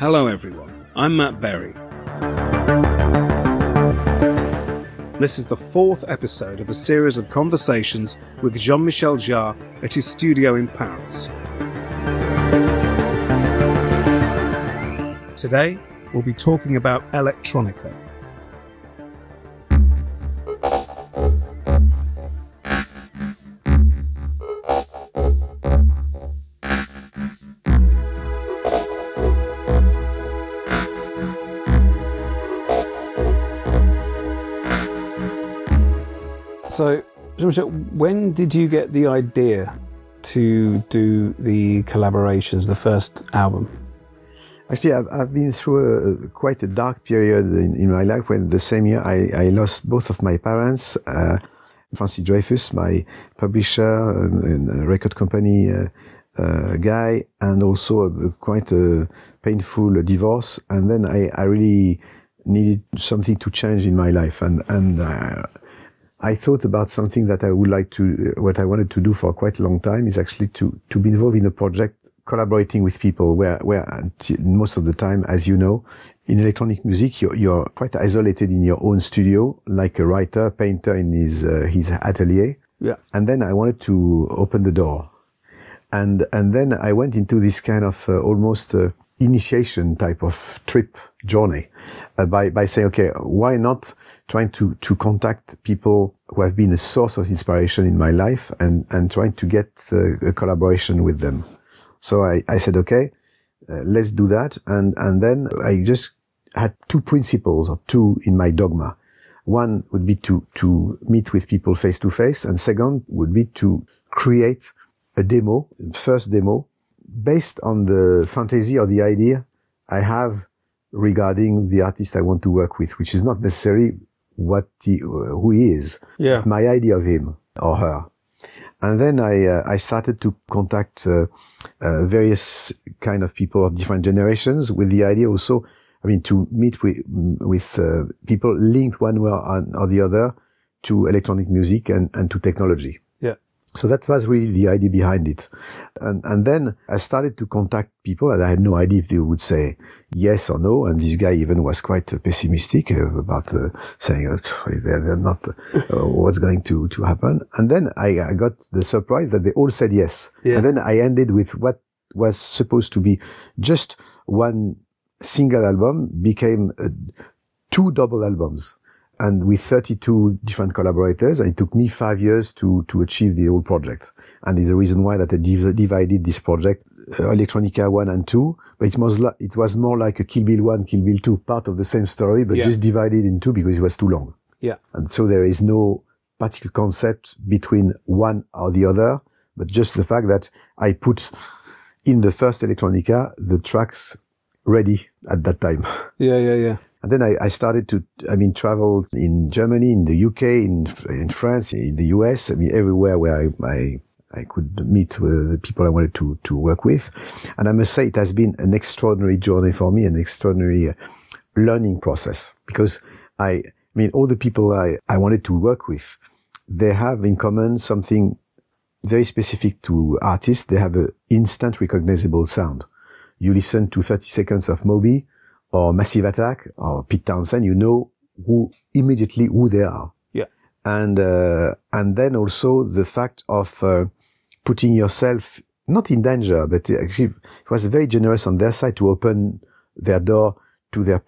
Hello everyone, I'm Matt Berry. This is the fourth episode of a series of conversations with Jean-Michel Jarre at his studio in Paris. Today, we'll be talking about electronica. So, Jean-Michel, when did you get the idea to do the collaborations, the first album? Actually, I've been through quite a dark period in my life when the same year I lost both of my parents. Francis Dreyfus, my publisher and record company guy, and also quite a painful divorce. And then I really needed something to change in my life. And I thought about something that I would like to, what I wanted to do for quite a long time is actually to be involved in a project collaborating with people where most of the time, as you know, in electronic music, you're quite isolated in your own studio, like a writer, painter in his atelier. Yeah. And then I wanted to open the door. And then I went into this kind of almost initiation type of trip journey by saying, okay, why not trying to contact people who have been a source of inspiration in my life and trying to get a collaboration with them. So I said, okay, let's do that. And then I just had two principles or two in my dogma. One would be to meet with people face to face. And second would be to create a demo, first demo, based on the fantasy or the idea I have regarding the artist I want to work with, which is not necessarily who he is, my idea of him or her. And then I started to contact various kind of people of different generations with the idea also, to meet with people linked one way or the other to electronic music and to technology. Yeah. So that was really the idea behind it. And then I started to contact people and I had no idea if they would say yes or no. And this guy even was quite pessimistic about saying they're not what's going to happen. And then I got the surprise that they all said yes. Yeah. And then I ended with what was supposed to be just one single album became two double albums. And with 32 different collaborators, and it took me 5 years to achieve the whole project. And it's the reason why that I divided this project, Electronica 1 and 2, but it was more like a Kill Bill 1, Kill Bill 2, part of the same story, but just divided in two because it was too long. Yeah. And so there is no particular concept between one or the other, but just the fact that I put in the first Electronica the tracks ready at that time. Yeah. And then I started to, travel in Germany, in the UK, in France, in the US, everywhere where I could meet with the people I wanted to work with. And I must say it has been an extraordinary journey for me, an extraordinary learning process. Because all the people I wanted to work with, they have in common something very specific to artists. They have an instant recognizable sound. You listen to 30 seconds of Moby, or Massive Attack, or Pete Townsend, you know immediately who they are. Yeah. And then also the fact of putting yourself not in danger, but actually it was very generous on their side to open their door to their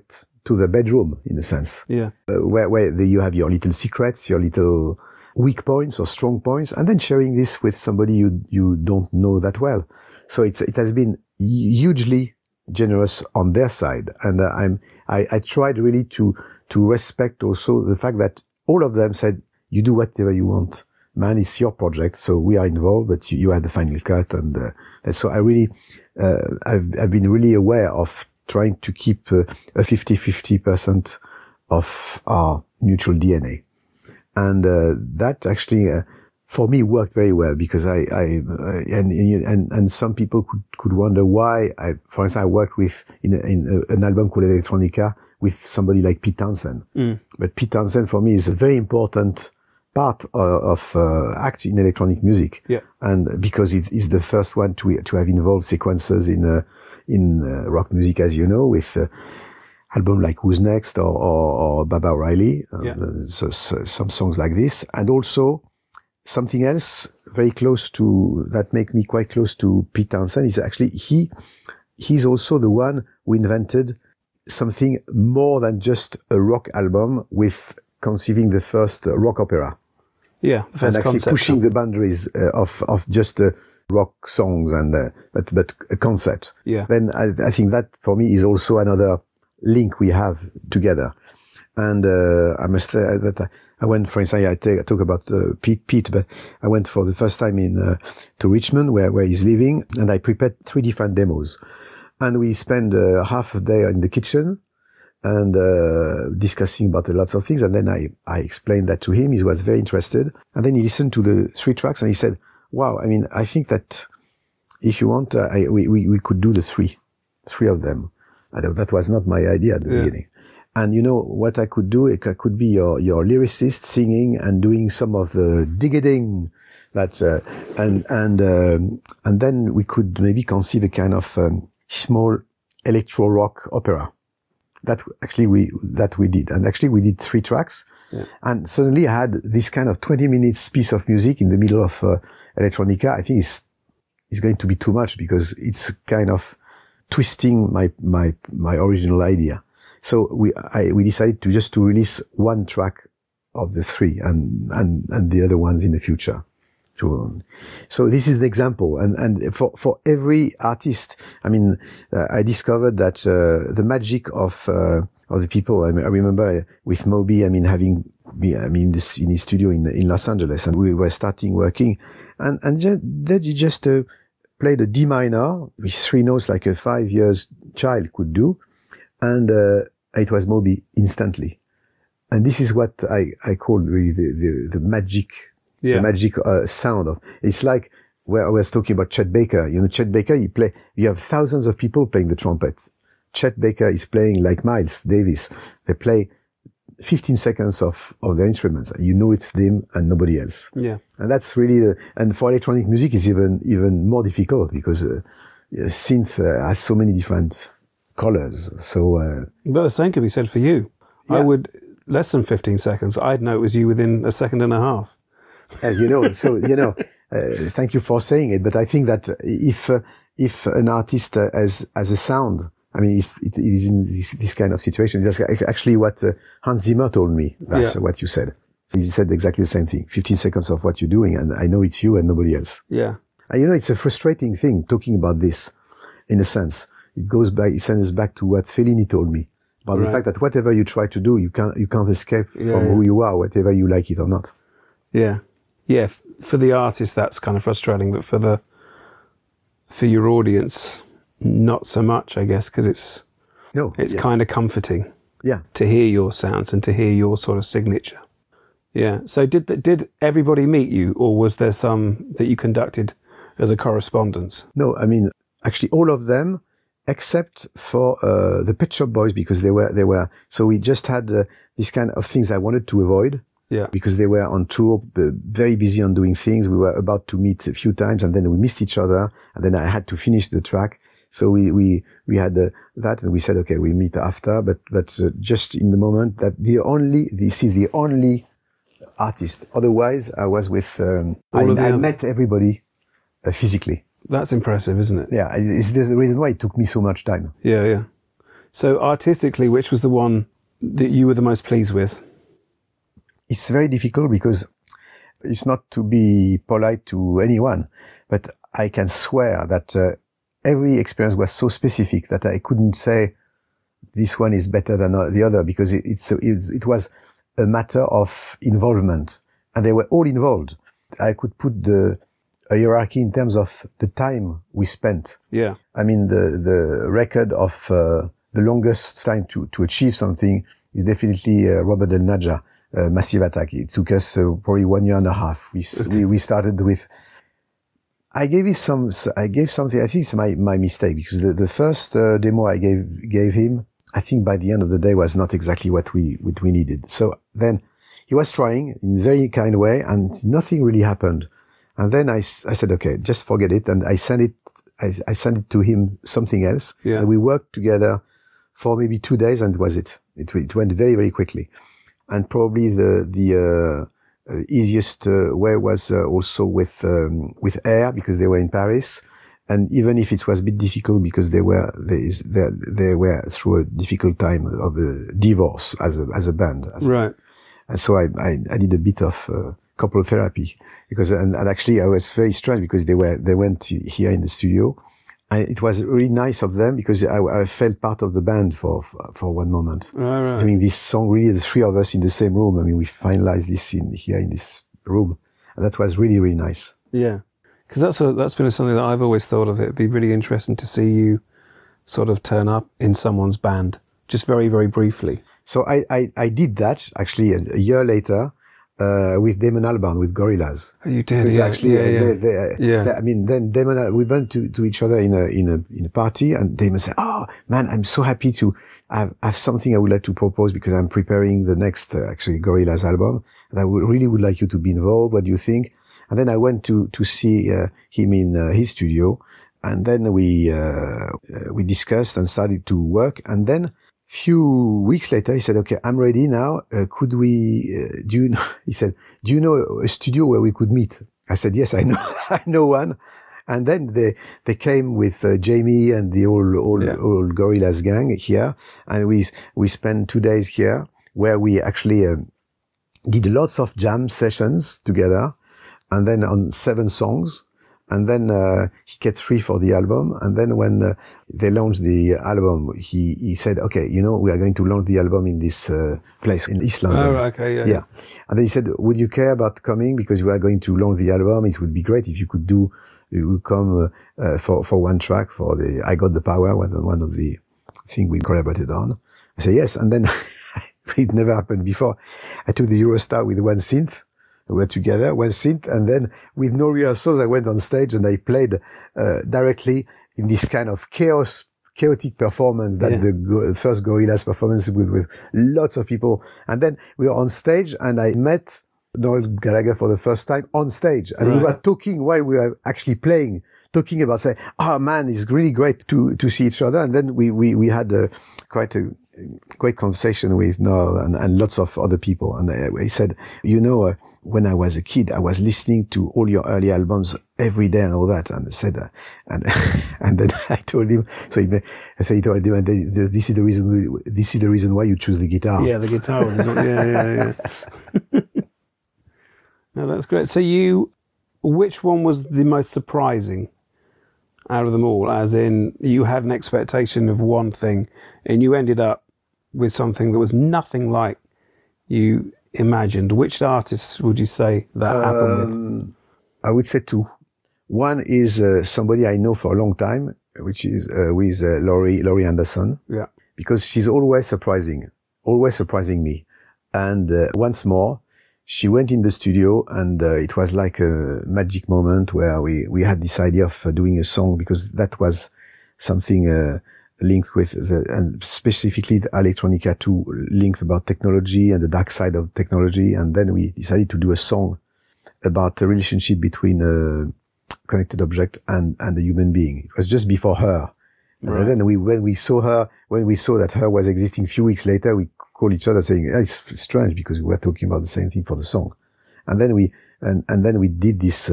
bedroom, in a sense. Yeah. Where you have your little secrets, your little weak points or strong points, and then sharing this with somebody you don't know that well. So it has been hugely generous on their side. And I tried really to respect also the fact that all of them said, you do whatever you want. Man, it's your project. So we are involved, but you had the final cut. And so I really, I've been really aware of trying to keep a 50-50% of our mutual DNA. And that actually, for me, worked very well because and some people could wonder why. For instance, I worked with in an album called Electronica with somebody like Pete Townsend. But Pete Townsend for me is a very important part of act in electronic music. Yeah. And because it's the first one to have involved sequencers in rock music, as you know, with album like Who's Next or Baba O'Reilly, so some songs like this, and also something else very close to that make me quite close to Pete Townshend is actually he's also the one who invented something more than just a rock album with conceiving the first rock opera. Yeah, and actually pushing the boundaries of just rock songs and but a concept. Yeah. Then I think that for me is also another link we have together. And I must say that I went, for instance, I talk about Pete, but I went for the first time to Richmond where he's living, and I prepared 3 different demos. And we spent half a day in the kitchen and discussing about lots of things. And then I explained that to him. He was very interested. And then he listened to the 3 tracks and he said, wow, I mean, I think that if you want, we could do the 3 of them. That was not my idea at the beginning. And you know what I could do? I could be your lyricist singing and doing some of the digging that, and then we could maybe conceive a kind of small electro rock opera. That we did. And actually we did 3 tracks. Yeah. And suddenly I had this kind of 20 minutes piece of music in the middle of electronica. I think it's going to be too much because it's kind of twisting my original idea. So we decided to release 1 track of the 3 and the other ones in the future. So this is the example. And for every artist, I mean, I discovered that, the magic of the people. I remember with Moby, I mean, in his studio in Los Angeles, and we were starting working and then you just, played a D minor with 3 notes like a 5 years child could do. And, it was Moby instantly. And this is what I call really the magic, the magic, sound of, it's like where I was talking about Chet Baker. You know, Chet Baker, you have thousands of people playing the trumpet. Chet Baker is playing like Miles Davis. They play 15 seconds of their instruments. You know it's them and nobody else. Yeah. And that's really, and for electronic music is even more difficult because, synth has so many different colors. So, but the same could be said for you. Yeah. I would, less than 15 seconds, I'd know it was you within a second and a half. You know, so, you know, thank you for saying it. But I think that if an artist has a sound, I mean, it is in this kind of situation. That's actually what Hans Zimmer told me. That's what you said. So he said exactly the same thing. 15 seconds of what you're doing, and I know it's you and nobody else. Yeah. And you know, it's a frustrating thing talking about this, in a sense. It sends us back to what Fellini told me about the fact that whatever you try to do, you can't escape from who you are, whatever you like it or not. Yeah. Yeah. For the artist, that's kind of frustrating, but for your audience, not so much, I guess, because it's kind of comforting. Yeah. To hear your sounds and to hear your sort of signature. Yeah. So did everybody meet you, or was there some that you conducted as a correspondence? No, I mean, actually all of them, except for the Pet Shop Boys, because they were. So we just had this kind of things I wanted to avoid. Yeah. Because they were on tour, very busy on doing things. We were about to meet a few times, and then we missed each other, and then I had to finish the track. So we had that, and we said, okay, we meet after, but just in the moment that this is the only artist. Otherwise, I was with, I met everybody physically. That's impressive, isn't it? Yeah, it's the reason why it took me so much time. Yeah, yeah. So artistically, which was the one that you were the most pleased with? It's very difficult because it's not to be polite to anyone, but I can swear that every experience was so specific that I couldn't say this one is better than the other, because it was a matter of involvement, and they were all involved. I could put a hierarchy in terms of the time we spent. Yeah. I mean, the record of the longest time to achieve something is definitely Robert Del Naja, Massive Attack. It took us probably 1 year and a half. We started with, I gave something, I think it's my mistake, because the first demo I gave him, I think by the end of the day was not exactly what we needed. So then he was trying in a very kind of way, and nothing really happened. And then I said, okay, just forget it. And I sent it I sent it to him something else. Yeah. And we worked together for maybe 2 days, and was it. It went very, very quickly. And probably the easiest way was also with Air, because they were in Paris. And even if it was a bit difficult because they were through a difficult time of a divorce as a band. Right. And so I did a bit of couple therapy because, and actually I was very strange because they went here in the studio, and it was really nice of them because I felt part of the band for one moment. Right. Doing this song, really the three of us in the same room. I mean, we finalized this here in this room, and that was really, really nice. Yeah. Because that's been something that I've always thought of. It'd be really interesting to see you sort of turn up in someone's band, just very, very briefly. So I did that actually a year later with Damon Albarn with Gorillaz. Oh, you did, yeah. Actually, I mean, then Damon, we went to each other in a party, and Damon said, "Oh man, I'm so happy to have something I would like to propose because I'm preparing the next actually Gorillaz album, and I would like you to be involved. What do you think?" And then I went to see him in his studio, and then we discussed and started to work. And then few weeks later, he said, "Okay, I'm ready now. Could we? He said, "Do you know a studio where we could meet?" I said, "Yes, I know. I know one." And then they came with Jamie and the old Gorillaz gang here, and we spent 2 days here where we actually did lots of jam sessions together. And then on 7 songs, and then he kept 3 for the album. And then when they launched the album, he said, "Okay, we are going to launch the album in this place in East London." Oh, okay, yeah. And then he said, "Would you care about coming? Because we are going to launch the album. It would be great if you would come for one track for the I Got the Power, one of the things we collaborated on." I said yes, and then it never happened before. I took the Eurostar with one synth. We were together, one synth, and then with no rehearsals, I went on stage and I played directly in this kind of chaotic performance that the first Gorillaz performance with lots of people. And then we were on stage, and I met Noel Gallagher for the first time on stage, and we were talking while we were actually playing, talking about saying, "Oh man, it's really great to see each other." And then we had quite a great conversation with Noel and lots of other people. And he said, when I was a kid, I was listening to all your early albums every day and all that. And I said, and then I told him, so he told him, and this is the reason why you choose the guitar. Yeah, the guitar was, yeah. No, that's great. So which one was the most surprising out of them all? As in, you had an expectation of one thing and you ended up with something that was nothing like you imagined. Which artists would you say that happened with? I would say 2. One is somebody I know for a long time, which is with Laurie Anderson. Yeah. Because she's always surprising me. And once more, she went in the studio, and it was like a magic moment where we had this idea of doing a song, because that was something linked with and specifically the Electronica 2 linked about technology and the dark side of technology. And then we decided to do a song about the relationship between a connected object and a human being. It was just before Her. Right. And then when we saw that Her was existing a few weeks later, we called each other saying, it's strange because we were talking about the same thing for the song. And then we did this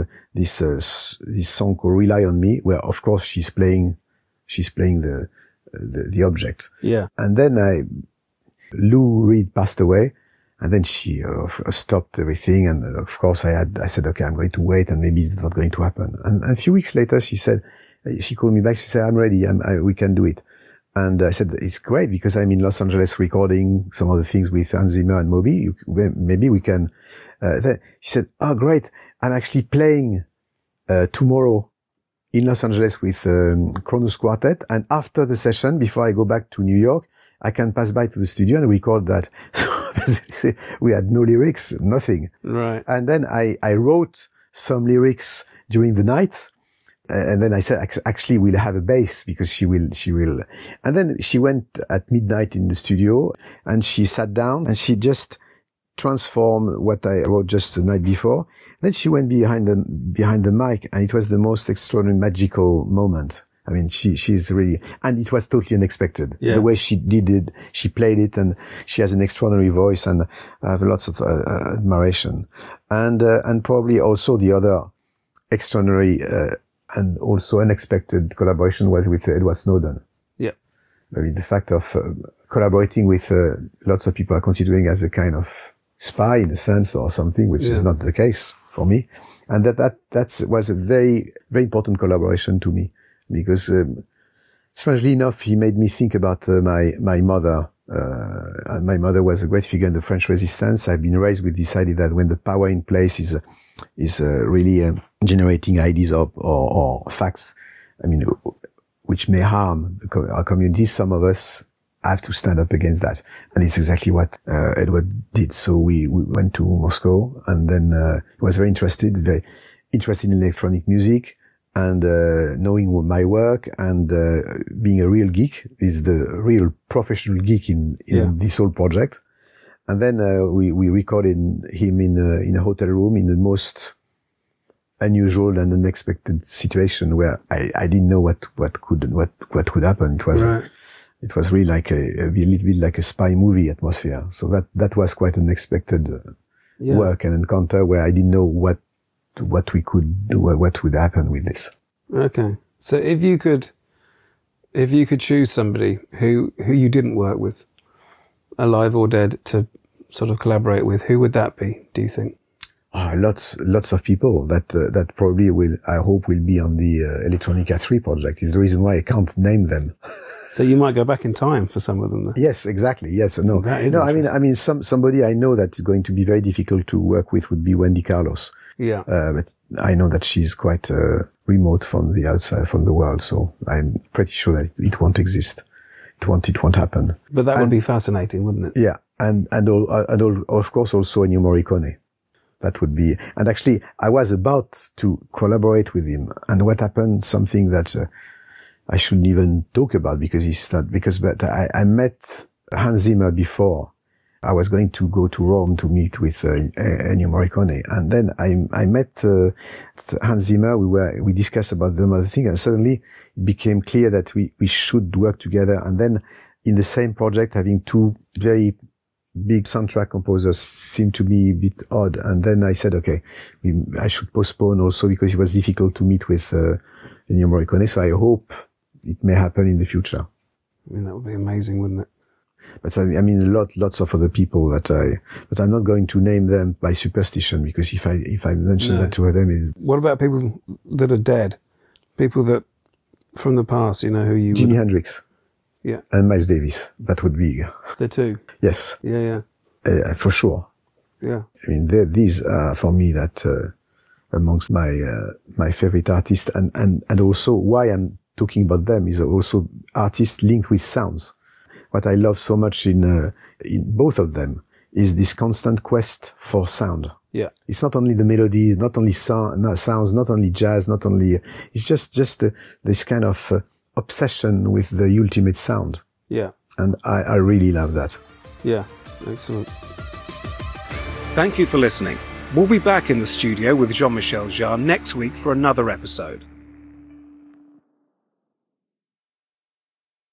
song called Rely on Me, where of course she's playing the object. Yeah. And then Lou Reed passed away, and then she stopped everything. And of course I said, okay, I'm going to wait, and maybe it's not going to happen. And a few weeks later, she called me back. She said, "I'm ready. We can do it." And I said, "It's great because I'm in Los Angeles recording some of the things with Hans Zimmer and Moby. Maybe we can." She said, "Oh, great. I'm actually playing tomorrow in Los Angeles with Kronos Quartet. And after the session, before I go back to New York, I can pass by to the studio and record that." So we had no lyrics, nothing. Right. And then I wrote some lyrics during the night. And then I said, actually, we'll have a bass because she will. And then she went at midnight in the studio, and she sat down and she just transformed what I wrote just the night before. Then she went behind the mic, and it was the most extraordinary, magical moment. I mean, she's really, and it was totally unexpected. Yeah. The way she did it, she played it, and she has an extraordinary voice, and I have lots of admiration. And probably also the other extraordinary, and also unexpected collaboration was with Edward Snowden. Yeah. I mean, the fact of collaborating with lots of people are considering as a kind of spy in a sense or something, which is not the case for me. And that was a very, very important collaboration to me. Because, strangely enough, he made me think about my mother. And my mother was a great figure in the French resistance. I've been raised with this idea that when the power in place is really generating ideas or facts, I mean, which may harm our community, some of us have to stand up against that. And it's exactly what Edward did. So we went to Moscow, and then he was very interested in electronic music. And knowing my work and being a real geek, is the real professional geek in this whole project. And then we recorded him in a hotel room in the most unusual and unexpected situation where I didn't know what could happen. It was really like a little bit like a spy movie atmosphere. So that was quite an unexpected work and encounter where I didn't know what we could do, what would happen with this. Okay. So if you could choose somebody who you didn't work with, alive or dead, to sort of collaborate with, who would that be, do you think? Lots of people that probably I hope will be on the Electronica 3 project. Is the reason why I can't name them. So you might go back in time for some of them, though. Yes, exactly. Yes, no. I mean, somebody I know that's going to be very difficult to work with would be Wendy Carlos. Yeah. But I know that she's quite remote from the outside, from the world. So I'm pretty sure that it won't exist. It won't happen. But that would be fascinating, wouldn't it? Yeah, and of course also Ennio Morricone. That would be. And actually, I was about to collaborate with him, and what happened? Something that I shouldn't even talk about because but I met Hans Zimmer before. I was going to go to Rome to meet with Ennio Morricone, and then I met Hans Zimmer. We discussed about the other thing, and suddenly it became clear that we should work together. And then in the same project, having two very big soundtrack composers seemed to be a bit odd. And then I said, okay, I should postpone also because it was difficult to meet with Ennio Morricone. So I hope it may happen in the future. I mean, that would be amazing, wouldn't it? But I mean, lots of other people but I'm not going to name them by superstition, because if I mention that to them, what about people that are dead? People that from the past, who you Jimi Hendrix. Yeah. And Miles Davis. That would be. The two. Yes. Yeah. For sure. Yeah. I mean, these are for me that amongst my favorite artists, and also why I'm talking about them is also artists linked with sounds. What I love so much in both of them is this constant quest for sound. Yeah. It's not only the melody, not only sounds, not only jazz, it's just this kind of obsession with the ultimate sound. Yeah. And I really love that. Yeah. Excellent. Thank you for listening. We'll be back in the studio with Jean-Michel Jarre next week for another episode.